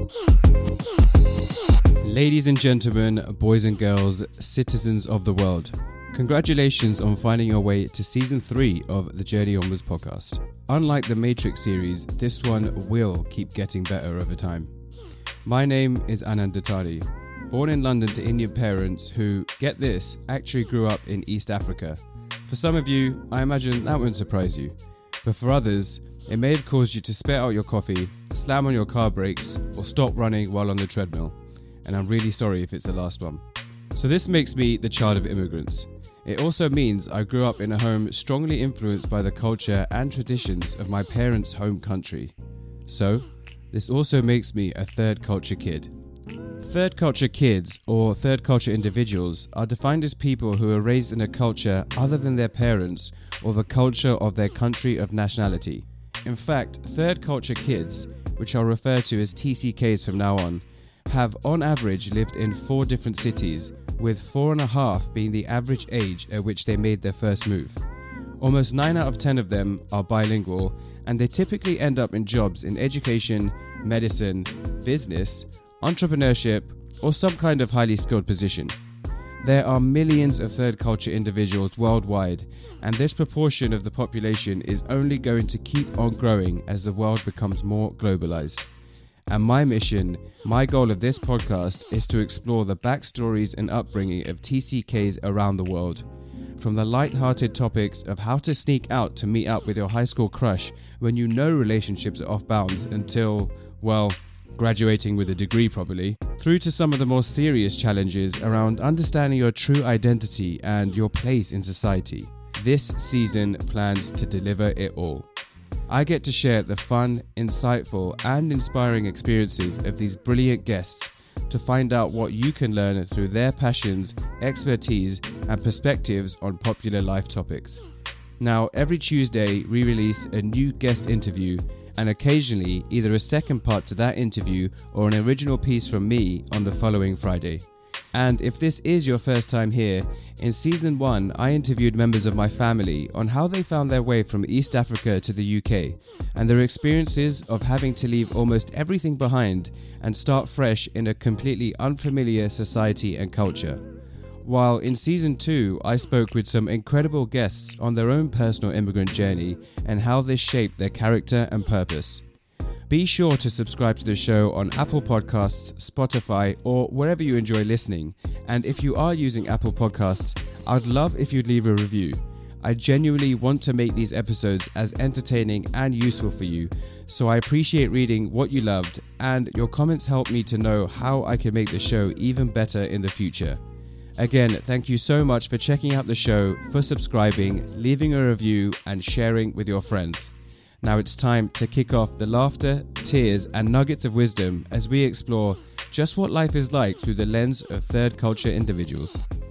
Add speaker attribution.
Speaker 1: Ladies and gentlemen, boys and girls, citizens of the world, congratulations on finding your way to Season 3 of the Journey Onwards podcast. Unlike the Matrix series, this one will keep getting better over time. My name is Anand Dattani, born in London to Indian parents who, get this, actually grew up in East Africa. For some of you, I imagine that won't surprise you. But for others, it may have caused you to spit out your coffee, slam on your car brakes, or stop running while on the treadmill. And I'm really sorry if it's the last one. So this makes me the child of immigrants. It also means I grew up in a home strongly influenced by the culture and traditions of my parents' home country. So, this also makes me a third culture kid. Third culture kids, or third culture individuals, are defined as people who are raised in a culture other than their parents or the culture of their country of nationality. In fact, third culture kids, which I'll refer to as TCKs from now on, have on average lived in 4 different cities, with 4.5 being the average age at which they made their first move. Almost 9 out of 10 of them are bilingual, and they typically end up in jobs in education, medicine, business, entrepreneurship, or some kind of highly skilled position. There are millions of third culture individuals worldwide, and this proportion of the population is only going to keep on growing as the world becomes more globalized. And my mission, my goal of this podcast is to explore the backstories and upbringing of TCKs around the world. From the light-hearted topics of how to sneak out to meet up with your high school crush when you know relationships are off bounds until, well, graduating with a degree probably, through to some of the more serious challenges around understanding your true identity and your place in society. This season plans to deliver it all. I get to share the fun, insightful, and inspiring experiences of these brilliant guests to find out what you can learn through their passions, expertise, and perspectives on popular life topics. Now, every Tuesday, we release a new guest interview, and occasionally either a second part to that interview or an original piece from me on the following Friday. And if this is your first time here, in Season 1 I interviewed members of my family on how they found their way from East Africa to the UK and their experiences of having to leave almost everything behind and start fresh in a completely unfamiliar society and culture. While in Season 2 I spoke with some incredible guests on their own personal immigrant journey and how this shaped their character and purpose. Be sure to subscribe to the show on Apple Podcasts, Spotify, or wherever you enjoy listening. And if you are using Apple Podcasts, I'd love if you'd leave a review. I genuinely want to make these episodes as entertaining and useful for you, so I appreciate reading what you loved, and your comments help me to know how I can make the show even better in the future. Again, thank you so much for checking out the show, for subscribing, leaving a review, and sharing with your friends. Now it's time to kick off the laughter, tears, and nuggets of wisdom as we explore just what life is like through the lens of third culture individuals.